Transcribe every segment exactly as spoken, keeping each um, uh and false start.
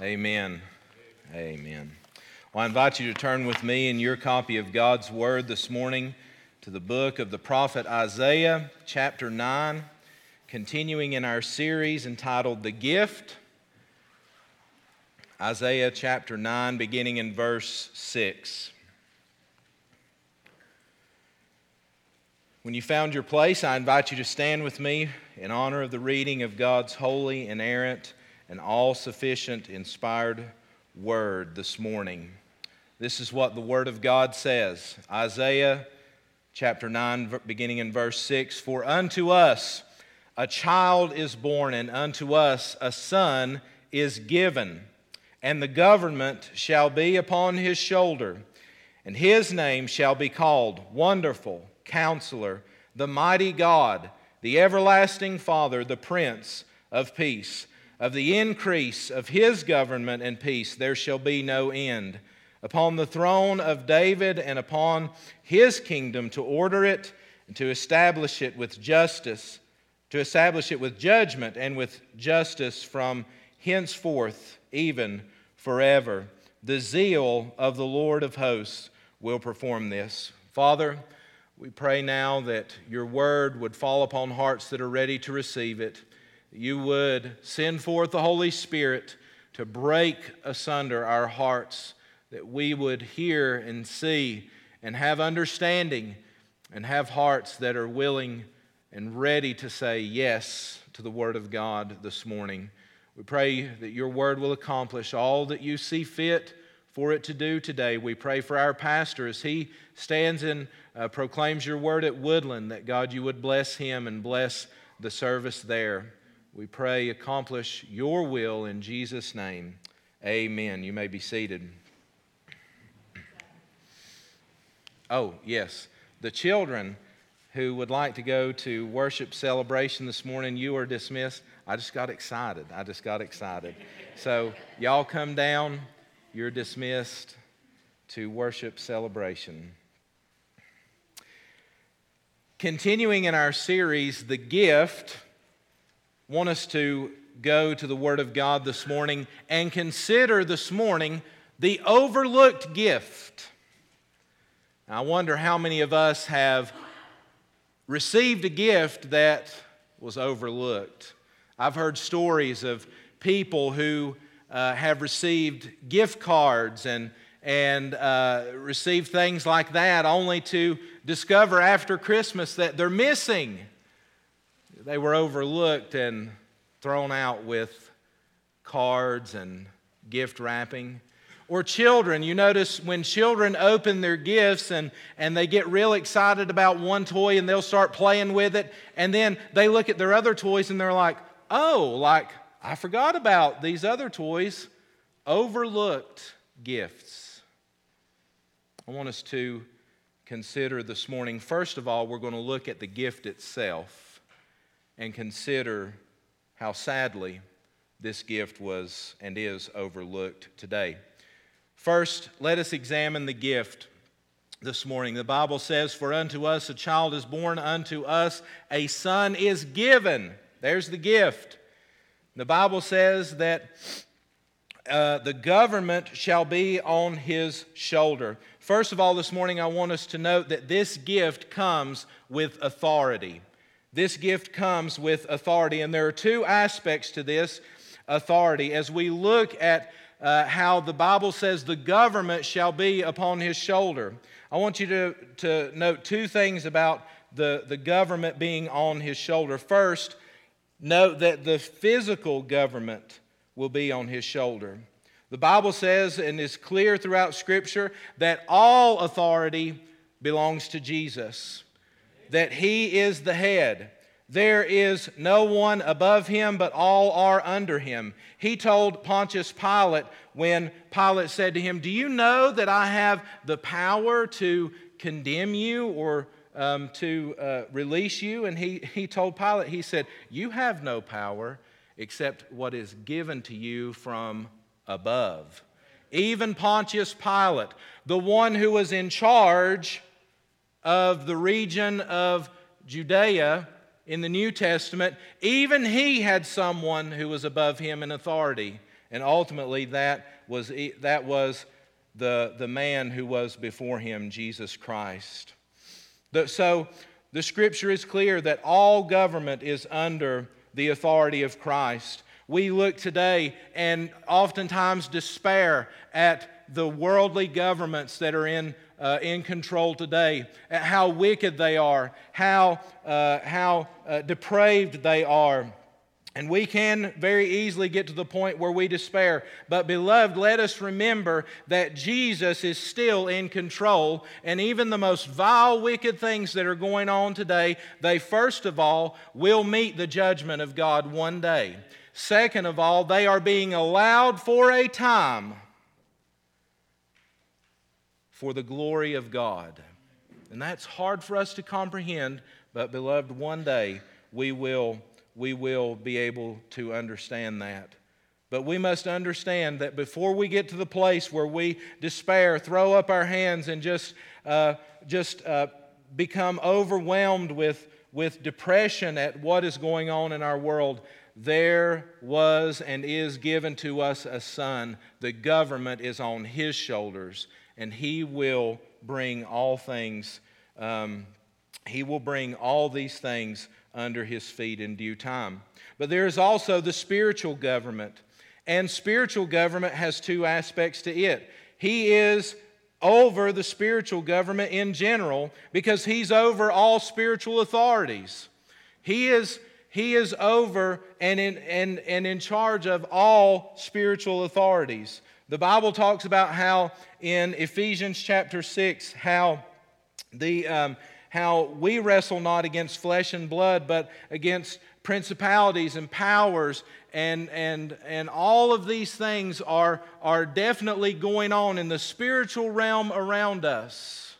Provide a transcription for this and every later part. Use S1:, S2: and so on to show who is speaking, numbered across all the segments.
S1: Amen. Amen. Well, I invite you to turn with me in your copy of God's Word this morning to the book of the prophet Isaiah, chapter nine, continuing in our series entitled The Gift. Isaiah chapter nine, beginning in verse six. When you found your place, I invite you to stand with me in honor of the reading of God's holy, inerrant, and all-sufficient, inspired Word this morning. This is what the Word of God says. Isaiah chapter nine, beginning in verse six. For unto us a child is born, and unto us a son is given, and the government shall be upon his shoulder, and his name shall be called Wonderful, Counselor, the Mighty God, the Everlasting Father, the Prince of Peace. Of the increase of his government and peace there shall be no end, upon the throne of David and upon his kingdom, to order it and to establish it with justice, to establish it with judgment and with justice from henceforth, even forever. The zeal of the Lord of hosts will perform this. Father, we pray now that your word would fall upon hearts that are ready to receive it. You would send forth the Holy Spirit to break asunder our hearts, that we would hear and see and have understanding and have hearts that are willing and ready to say yes to the Word of God this morning. We pray that your Word will accomplish all that you see fit for it to do today. We pray for our pastor as he stands and uh, proclaims your Word at Woodland, that God, you would bless him and bless the service there. We pray, accomplish your will in Jesus' name. Amen. You may be seated. Oh, yes. The children who would like to go to worship celebration this morning, you are dismissed. I just got excited. I just got excited. So, y'all come down. You're dismissed to worship celebration. Continuing in our series, The Gift, I want us to go to the Word of God this morning and consider this morning the overlooked gift. Now, I wonder how many of us have received a gift that was overlooked. I've heard stories of people who uh, have received gift cards and, and uh, received things like that only to discover after Christmas that they're missing. They were overlooked and thrown out with cards and gift wrapping. Or children, you notice when children open their gifts and, and they get real excited about one toy and they'll start playing with it, and then they look at their other toys and they're like, oh, like I forgot about these other toys. Overlooked gifts. I want us to consider this morning, first of all, we're going to look at the gift itself and consider how sadly this gift was and is overlooked today. First, let us examine the gift this morning. The Bible says, for unto us a child is born, unto us a son is given. There's the gift. The Bible says that uh, the government shall be on his shoulder. First of all, this morning I want us to note that this gift comes with authority. This gift comes with authority, and there are two aspects to this authority. As we look at uh, how the Bible says the government shall be upon his shoulder, I want you to, to note two things about the, the government being on his shoulder. First, note that the physical government will be on his shoulder. The Bible says, and is clear throughout Scripture, that all authority belongs to Jesus, that he is the head. There is no one above him, but all are under him. He told Pontius Pilate when Pilate said to him, do you know that I have the power to condemn you or um, to uh, release you? And he, he told Pilate, he said, you have no power except what is given to you from above. Even Pontius Pilate, the one who was in charge of the region of Judea in the New Testament, even he had someone who was above him in authority, And ultimately, that was, that was the, the man who was before him, Jesus Christ. The, so the Scripture is clear that all government is under the authority of Christ. We look today and oftentimes despair at the worldly governments that are in uh, in control today, at how wicked they are, how uh, how uh, depraved they are. And we can very easily get to the point where we despair. But beloved, let us remember that Jesus is still in control. And even the most vile, wicked things that are going on today, they first of all will meet the judgment of God one day. Second of all, they are being allowed for a time for the glory of God. And that's hard for us to comprehend, but beloved, one day we will we will be able to understand that. But we must understand that before we get to the place where we despair, throw up our hands, and just uh, just uh, become overwhelmed with, with depression at what is going on in our world, there was and is given to us a son. The government is on his shoulders, and he will bring all things, um, he will bring all these things under his feet in due time. But there is also the spiritual government. And spiritual government has two aspects to it. He is over the spiritual government in general because he's over all spiritual authorities. He is, he is over and in, and, and in charge of all spiritual authorities. The Bible talks about how in Ephesians chapter six, how the um, how we wrestle not against flesh and blood, but against principalities and powers, and and and all of these things are are definitely going on in the spiritual realm around us.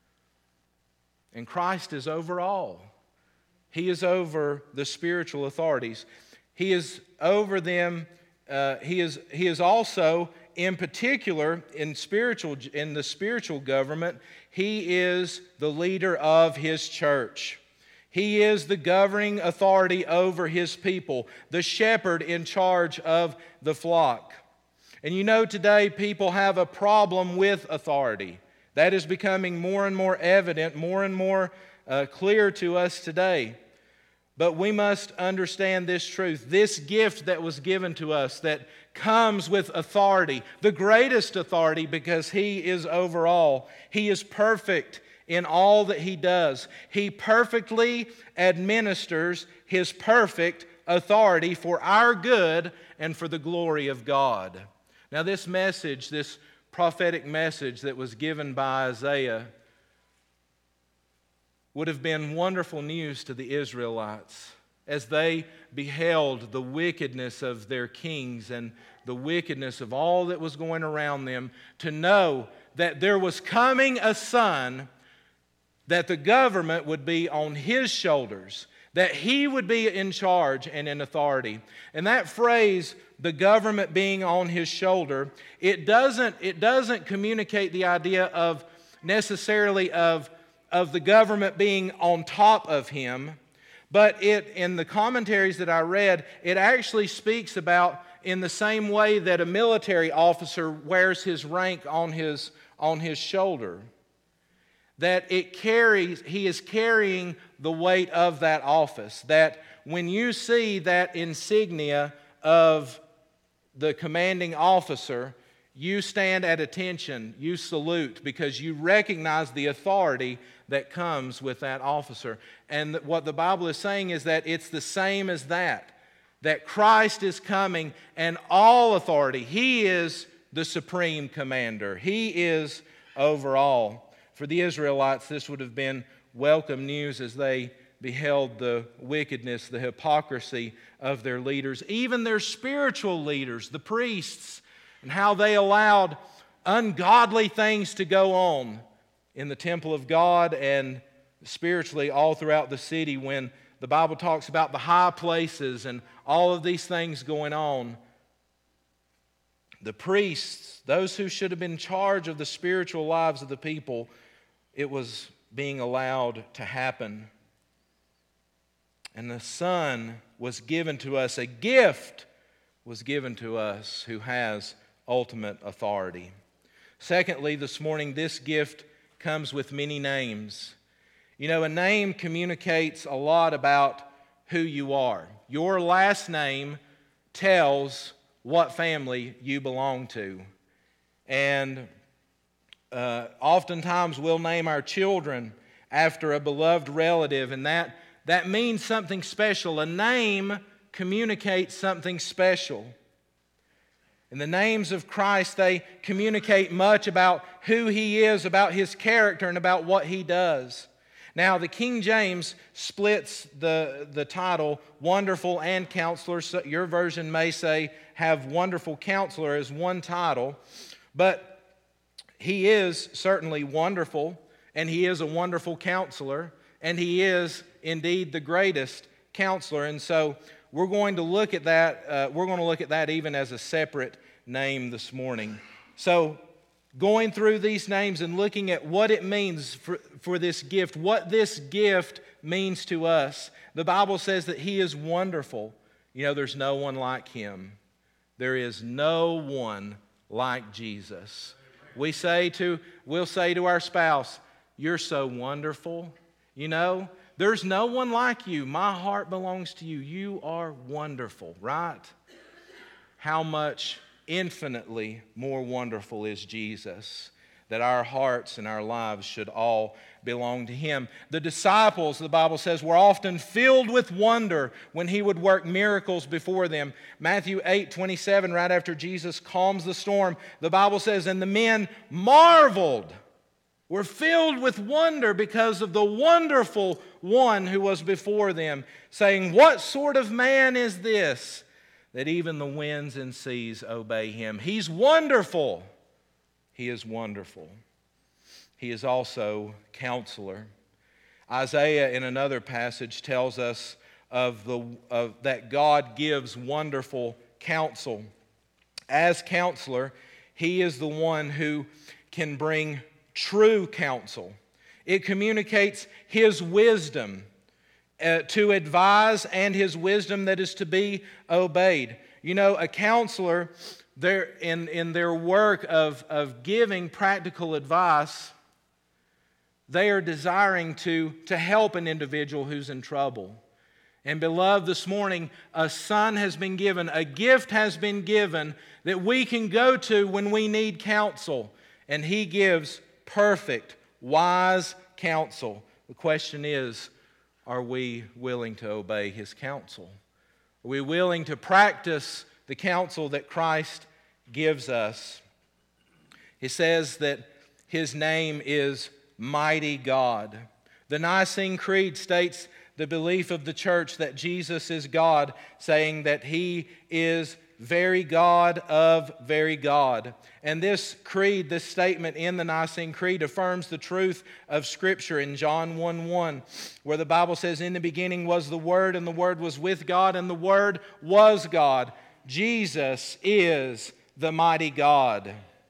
S1: And Christ is over all. He is over the spiritual authorities. He is over them. Uh, he is he is also, in particular, in spiritual in the spiritual government, he is the leader of his church. He is the governing authority over his people, the shepherd in charge of the flock. And you know, today people have a problem with authority. That is becoming more and more evident, more and more uh, clear to us today. But we must understand this truth, this gift that was given to us that comes with authority, the greatest authority, because he is over all. He is perfect in all that he does. He perfectly administers his perfect authority for our good and for the glory of God. Now, this message, this prophetic message that was given by Isaiah, would have been wonderful news to the Israelites as they beheld the wickedness of their kings and the wickedness of all that was going around them, to know that there was coming a son, that the government would be on his shoulders, that he would be in charge and in authority. And that phrase, the government being on his shoulder, it doesn't, it doesn't communicate the idea of necessarily of of the government being on top of him, but it, in the commentaries that I read, it actually speaks about in the same way that a military officer wears his rank on his, on his shoulder, that it carries, he is carrying the weight of that office, that when you see that insignia of the commanding officer, you stand at attention, you salute, because you recognize the authority that comes with that officer. And what the Bible is saying is that it's the same as that, that Christ is coming and all authority. He is the supreme commander. He is over all. For the Israelites, this would have been welcome news as they beheld the wickedness, the hypocrisy of their leaders, even their spiritual leaders, the priests, and how they allowed ungodly things to go on in the temple of God and spiritually all throughout the city, when the Bible talks about the high places and all of these things going on. The priests, those who should have been in charge of the spiritual lives of the people, it was being allowed to happen. And the Son was given to us, a gift was given to us who has ultimate authority. Secondly, this morning, this gift comes with many names. You know, a name communicates a lot about who you are. Your last name tells what family you belong to. And uh, oftentimes we'll name our children after a beloved relative, and that, that means something special. A name communicates something special. And the names of Christ, they communicate much about who He is, about His character, and about what He does. Now, the King James splits the, the title Wonderful and Counselor. So your version may say have Wonderful Counselor as one title. But He is certainly wonderful, and He is a wonderful counselor, and He is indeed the greatest counselor. And so we're going to look at that, uh, we're going to look at that even as a separate name this morning. So going through these names and looking at what it means for, for this gift, what this gift means to us. The Bible says that He is wonderful. You know, there's no one like Him. There is no one like Jesus. We say to, we'll say to our spouse, "You're so wonderful." You know, there's no one like you. My heart belongs to you. You are wonderful, right? How much infinitely more wonderful is Jesus, that our hearts and our lives should all belong to Him. The disciples, the Bible says, were often filled with wonder when He would work miracles before them. Matthew eight twenty-seven, right after Jesus calms the storm, the Bible says, "And the men marveled," were filled with wonder because of the wonderful one who was before them, saying, "What sort of man is this, that even the winds and seas obey Him?" He's wonderful. He is wonderful. He is also Counselor. Isaiah, in another passage, tells us of the of, that God gives wonderful counsel. As Counselor, He is the one who can bring true counsel. It communicates His wisdom Uh, to advise, and His wisdom that is to be obeyed. You know, a counselor, in, in their work of, of giving practical advice, they are desiring to, to help an individual who's in trouble. And beloved, this morning, a son has been given, a gift has been given that we can go to when we need counsel. And He gives perfect, wise counsel. The question is, are we willing to obey His counsel? Are we willing to practice the counsel that Christ gives us? He says that His name is Mighty God. The Nicene Creed states the belief of the church that Jesus is God, saying that He is very God of very God. And this creed, this statement in the Nicene Creed affirms the truth of Scripture in John one one, where the Bible says, "In the beginning was the Word, and the Word was with God, and the Word was God." Jesus is the mighty God.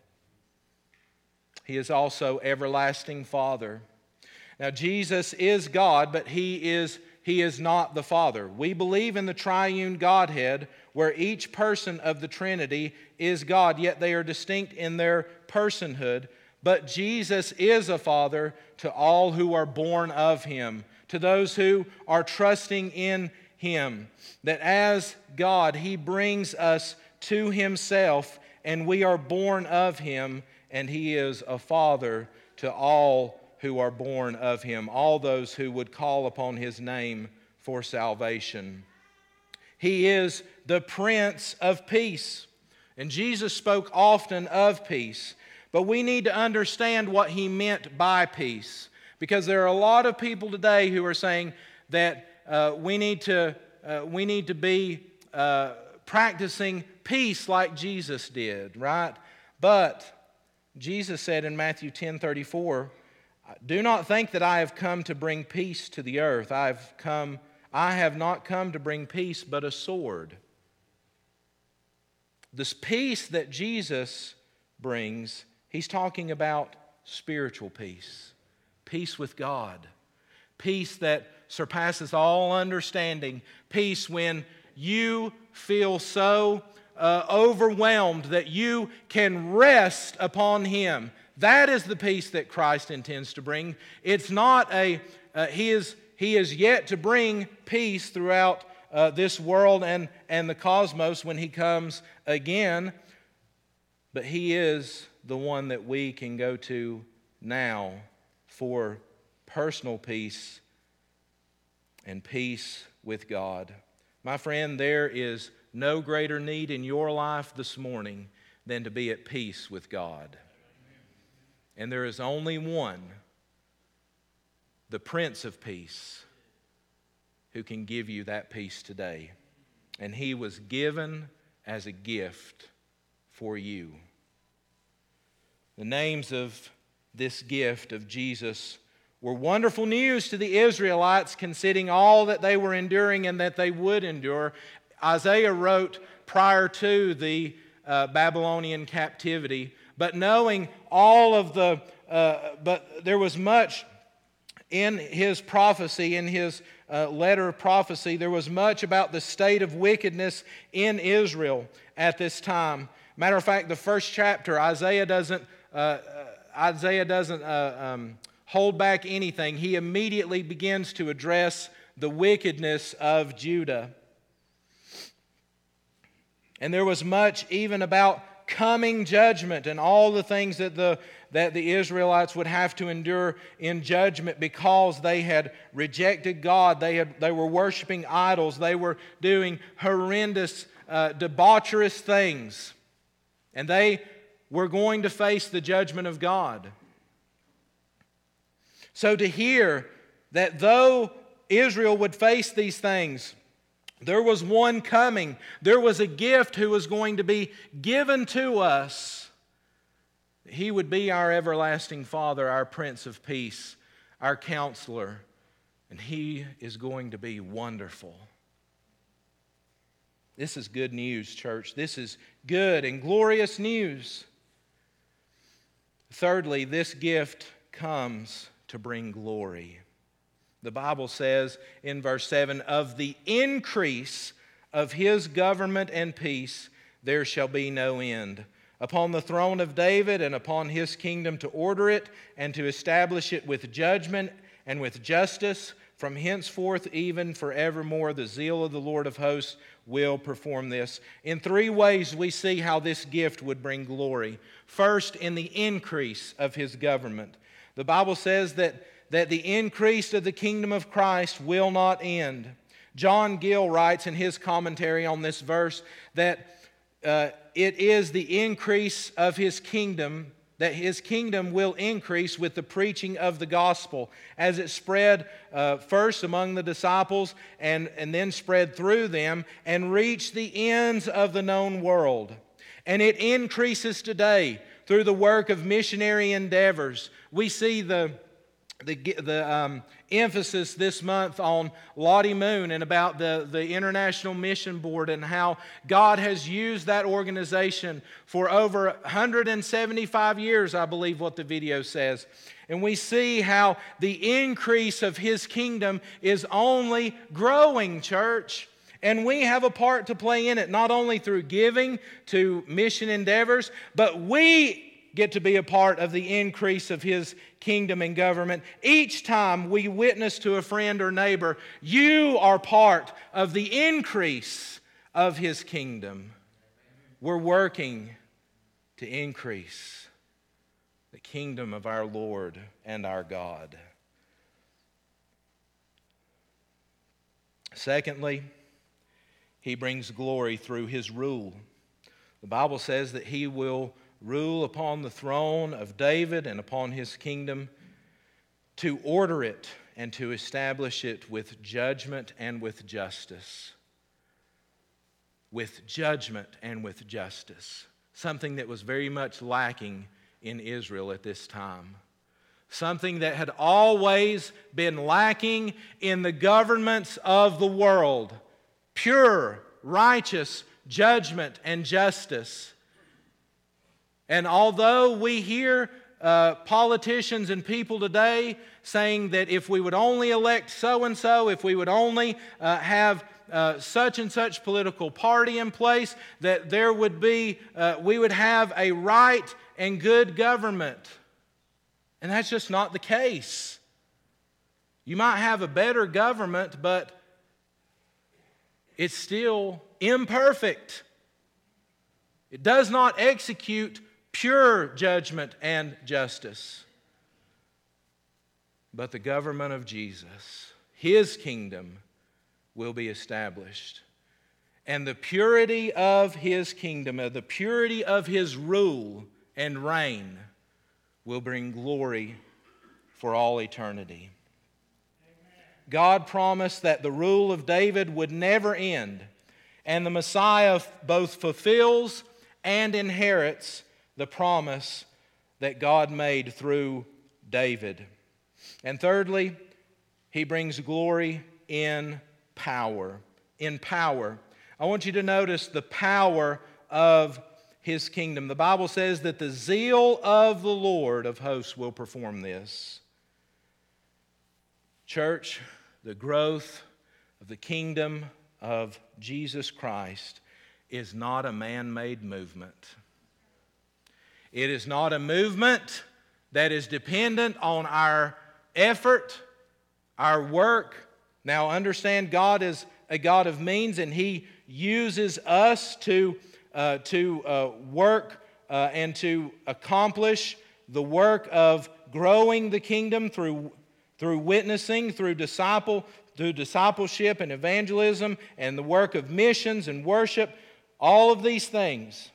S1: He is also everlasting Father. Now, Jesus is God, but He is He is not the Father. We believe in the triune Godhead, where each person of the Trinity is God, yet they are distinct in their personhood. But Jesus is a Father to all who are born of Him, to those who are trusting in Him. That as God, He brings us to Himself, and we are born of Him, and He is a Father to all who are born of Him, all those who would call upon His name for salvation. He is the Prince of Peace. And Jesus spoke often of peace. But we need to understand what He meant by peace. Because there are a lot of people today who are saying that uh, we need to, uh, we need to be uh, practicing peace like Jesus did, right? But Jesus said in Matthew ten thirty-four, "Do not think that I have come to bring peace to the earth. I have come, I have not come to bring peace, but a sword." This peace that Jesus brings, He's talking about spiritual peace. Peace with God. Peace that surpasses all understanding. Peace when you feel so uh, overwhelmed that you can rest upon Him. That is the peace that Christ intends to bring. It's not a, uh, He is He is yet to bring peace throughout uh, this world and, and the cosmos when He comes again. But He is the one that we can go to now for personal peace and peace with God. My friend, there is no greater need in your life this morning than to be at peace with God. And there is only one, the Prince of Peace, who can give you that peace today. And He was given as a gift for you. The names of this gift of Jesus were wonderful news to the Israelites, considering all that they were enduring and that they would endure. Isaiah wrote prior to the uh, Babylonian captivity, but knowing all of the, uh, but there was much in his prophecy, in his uh, letter of prophecy, there was much about the state of wickedness in Israel at this time. Matter of fact, the first chapter, Isaiah doesn't, uh, uh, Isaiah doesn't uh, um, hold back anything. He immediately begins to address the wickedness of Judah. And there was much even about coming judgment and all the things that the, that the Israelites would have to endure in judgment because they had rejected God. They, had, they were worshiping idols. They were doing horrendous, uh, debaucherous things. And they were going to face the judgment of God. So to hear that though Israel would face these things, there was one coming. There was a gift who was going to be given to us. He would be our everlasting Father, our Prince of Peace, our Counselor. And He is going to be wonderful. This is good news, church. This is good and glorious news. Thirdly, this gift comes to bring glory. The Bible says in verse seven, of the increase of His government and peace there shall be no end, upon the throne of David and upon His kingdom, to order it and to establish it with judgment and with justice from henceforth even forevermore. The zeal of the Lord of hosts will perform this. In three ways we see how this gift would bring glory. First, in the increase of His government. The Bible says that, that the increase of the kingdom of Christ will not end. John Gill writes in his commentary on this verse that uh, it is the increase of His kingdom, that His kingdom will increase with the preaching of the gospel as it spread uh, first among the disciples and, and then spread through them and reached the ends of the known world. And it increases today through the work of missionary endeavors. We see the, the, the um, emphasis this month on Lottie Moon and about the, the International Mission Board and how God has used that organization for over one hundred seventy-five years, I believe what the video says. And we see how the increase of His kingdom is only growing, church. And we have a part to play in it, not only through giving to mission endeavors, but we get to be a part of the increase of His kingdom and government. Each time we witness to a friend or neighbor, you are part of the increase of His kingdom. We're working to increase the kingdom of our Lord and our God. Secondly, He brings glory through His rule. The Bible says that He will rule upon the throne of David and upon His kingdom, to order it and to establish it with judgment and with justice. With judgment and with justice. Something that was very much lacking in Israel at this time. Something that had always been lacking in the governments of the world. Pure, righteous judgment and justice. And although we hear uh, politicians and people today saying that if we would only elect so-and-so, if we would only uh, have uh, such and such political party in place, that there would be, uh, we would have a right and good government. And that's just not the case. You might have a better government, but it's still imperfect. It does not execute pure judgment and justice. But the government of Jesus, His kingdom, will be established. And the purity of His kingdom, the purity of His rule and reign, will bring glory for all eternity. God promised that the rule of David would never end, and the Messiah both fulfills and inherits the promise that God made through David. And thirdly, He brings glory in power. In power. I want you to notice the power of His kingdom. The Bible says that the zeal of the Lord of hosts will perform this. Church, the growth of the kingdom of Jesus Christ is not a man-made movement. It is not a movement that is dependent on our effort, our work. Now understand, God is a God of means, and He uses us to, uh, to uh, work uh, and to accomplish the work of growing the kingdom through through witnessing, through disciple, through discipleship and evangelism, and the work of missions and worship, all of these things.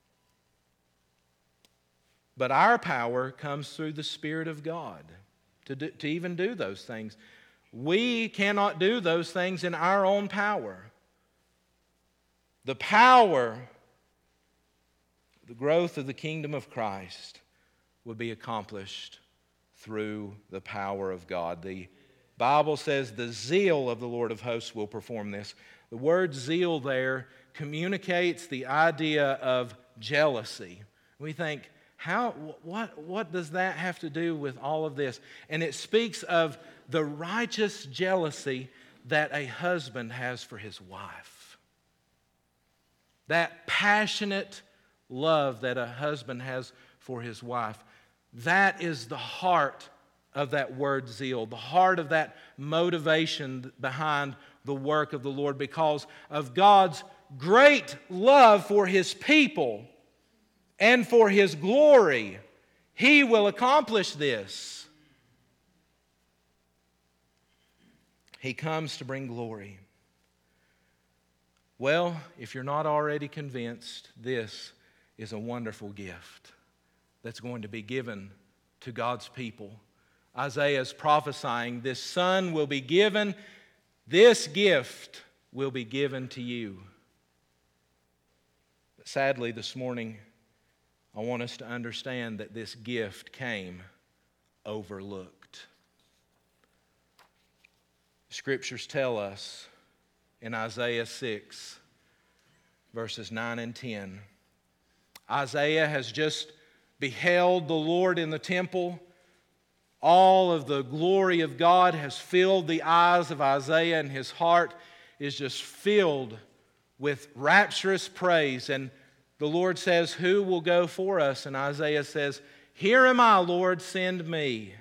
S1: But our power comes through the Spirit of God to, do, to even do those things. We cannot do those things in our own power. The power, the growth of the kingdom of Christ will be accomplished through the power of God. The Bible says the zeal of the Lord of hosts will perform this. The word zeal there communicates the idea of jealousy. We think, how, what, what does that have to do with all of this? And it speaks of the righteous jealousy that a husband has for his wife. That passionate love that a husband has for his wife. That is the heart of that word zeal, the heart of that motivation behind the work of the Lord, because of God's great love for His people and for His glory. He will accomplish this. He comes to bring glory. Well, if you're not already convinced, this is a wonderful gift that's going to be given to God's people. Isaiah is prophesying this son will be given, this gift will be given to you. But sadly, this morning, I want us to understand that this gift came overlooked. The Scriptures tell us in Isaiah six, verses nine and ten, Isaiah has just beheld the Lord in the temple. All of the glory of God has filled the eyes of Isaiah, and his heart is just filled with rapturous praise. And the Lord says, "Who will go for us?" And Isaiah says, "Here am I, Lord, send me."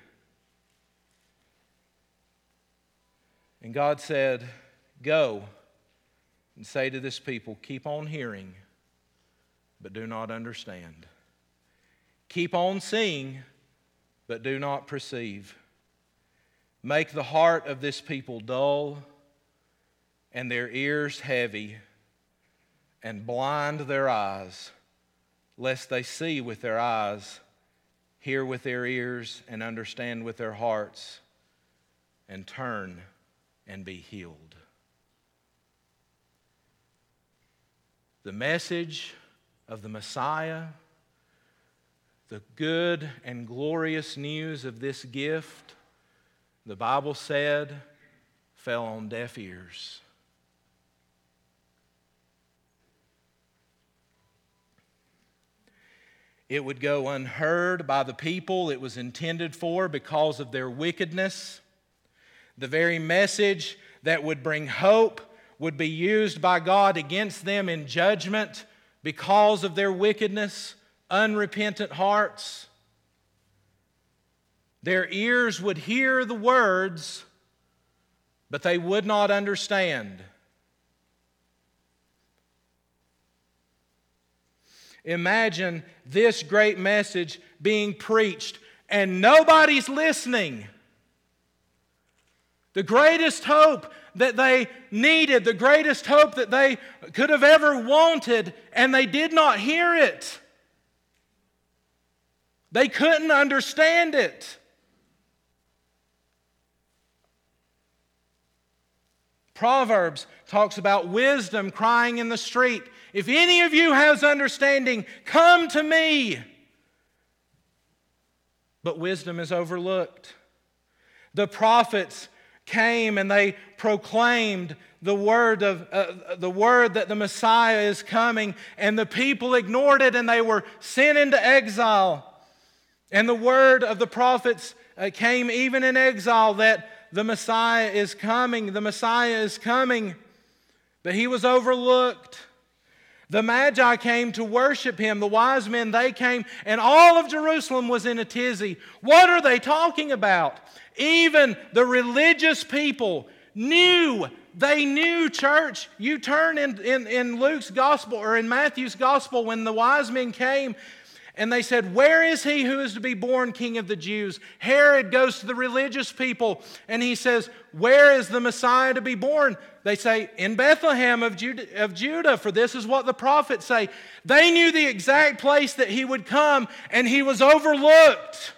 S1: And God said, "Go and say to this people, keep on hearing, but do not understand. Keep on seeing, but do not perceive. Make the heart of this people dull and their ears heavy, and blind their eyes, lest they see with their eyes, hear with their ears, and understand with their hearts, and turn and be healed." The message of the Messiah, the good and glorious news of this gift, the Bible said, fell on deaf ears. It would go unheard by the people it was intended for because of their wickedness. The very message that would bring hope would be used by God against them in judgment because of their wickedness, unrepentant hearts. Their ears would hear the words, but they would not understand. Imagine this great message being preached and nobody's listening. The greatest hope that they needed, the greatest hope that they could have ever wanted, and they did not hear it. They couldn't understand it. Proverbs talks about wisdom crying in the street. If any of you has understanding, come to me. But wisdom is overlooked. The prophets came and they proclaimed the word of uh, the word that the Messiah is coming, and the people ignored it and they were sent into exile. And the word of the prophets uh, came even in exile that the Messiah is coming, the Messiah is coming, but he was overlooked. The Magi came to worship him. The wise men, they came, and all of Jerusalem was in a tizzy. What are they talking about? Even the religious people knew, they knew, church. You turn in, in, in Luke's gospel or in Matthew's gospel when the wise men came and they said, where is he who is to be born King of the Jews? Herod goes to the religious people and he says, where is the Messiah to be born? They say, in Bethlehem of Judah, of Judah, for this is what the prophets say. They knew the exact place that he would come, and he was overlooked.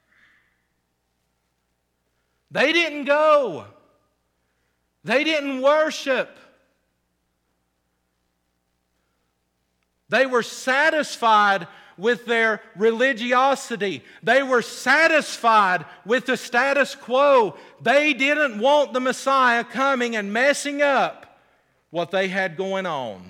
S1: They didn't go. They didn't worship. They were satisfied with their religiosity. They were satisfied with the status quo. They didn't want the Messiah coming and messing up what they had going on.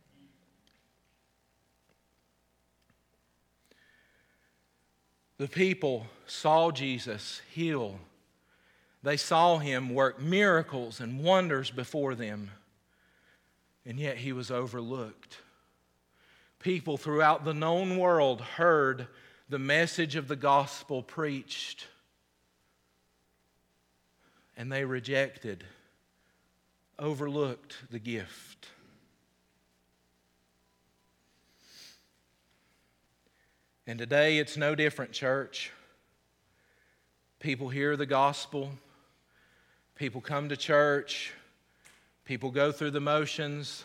S1: The people saw Jesus heal. They saw him work miracles and wonders before them, and yet he was overlooked. People throughout the known world heard the message of the gospel preached, and they rejected, overlooked the gift. And today it's no different, church. People hear the gospel, people come to church, people go through the motions,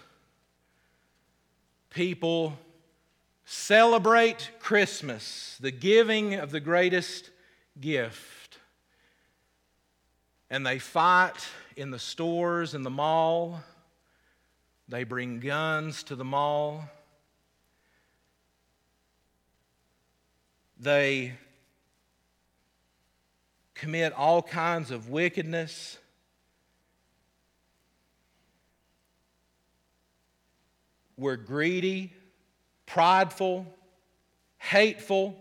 S1: people celebrate Christmas, the giving of the greatest gift. And they fight in the stores, in the mall. They bring guns to the mall. They commit all kinds of wickedness. We're greedy, prideful, hateful,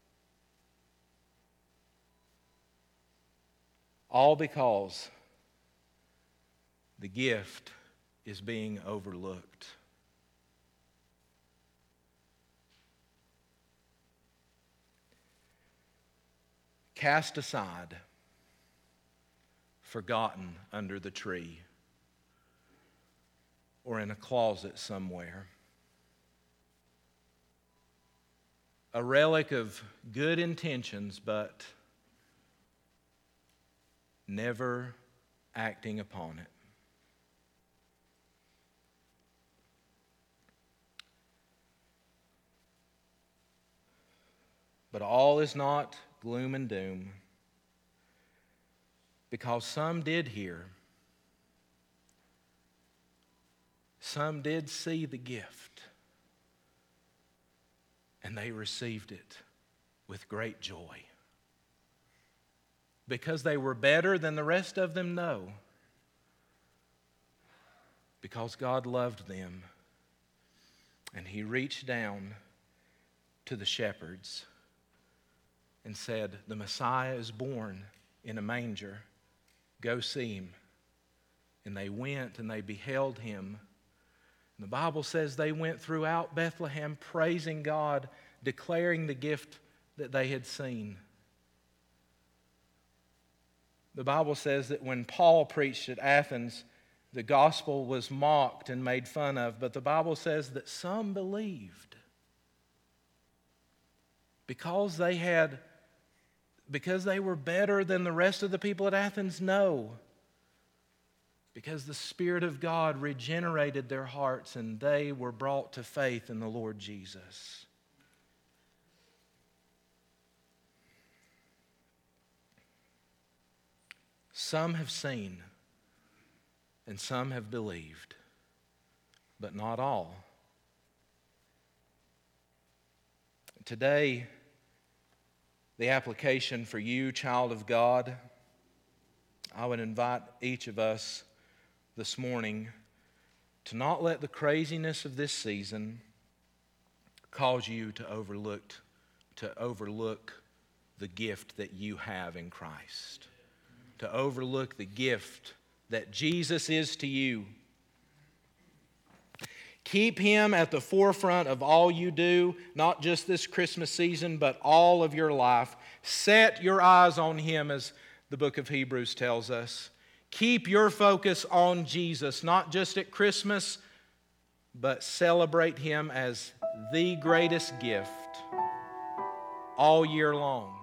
S1: all because the gift is being overlooked. Cast aside, forgotten under the tree, or in a closet somewhere. A relic of good intentions, but never acting upon it. But all is not gloom and doom, because some did hear. Some did see the gift, and they received it with great joy. Because they were better than the rest of them? No. Because God loved them, and He reached down to the shepherds and said, "The Messiah is born in a manger. Go see him." And they went and they beheld him. And the Bible says they went throughout Bethlehem praising God, declaring the gift that they had seen. The Bible says that when Paul preached at Athens, the gospel was mocked and made fun of, but the Bible says that some believed. Because they had, because they were better than the rest of the people at Athens? No. Because the Spirit of God regenerated their hearts and they were brought to faith in the Lord Jesus. Some have seen and some have believed, but not all. Today, the application for you, child of God, I would invite each of us this morning to not let the craziness of this season cause you to overlook, to overlook the gift that you have in Christ. To overlook the gift that Jesus is to you. Keep Him at the forefront of all you do, not just this Christmas season, but all of your life. Set your eyes on Him, as the book of Hebrews tells us. Keep your focus on Jesus, not just at Christmas, but celebrate Him as the greatest gift all year long.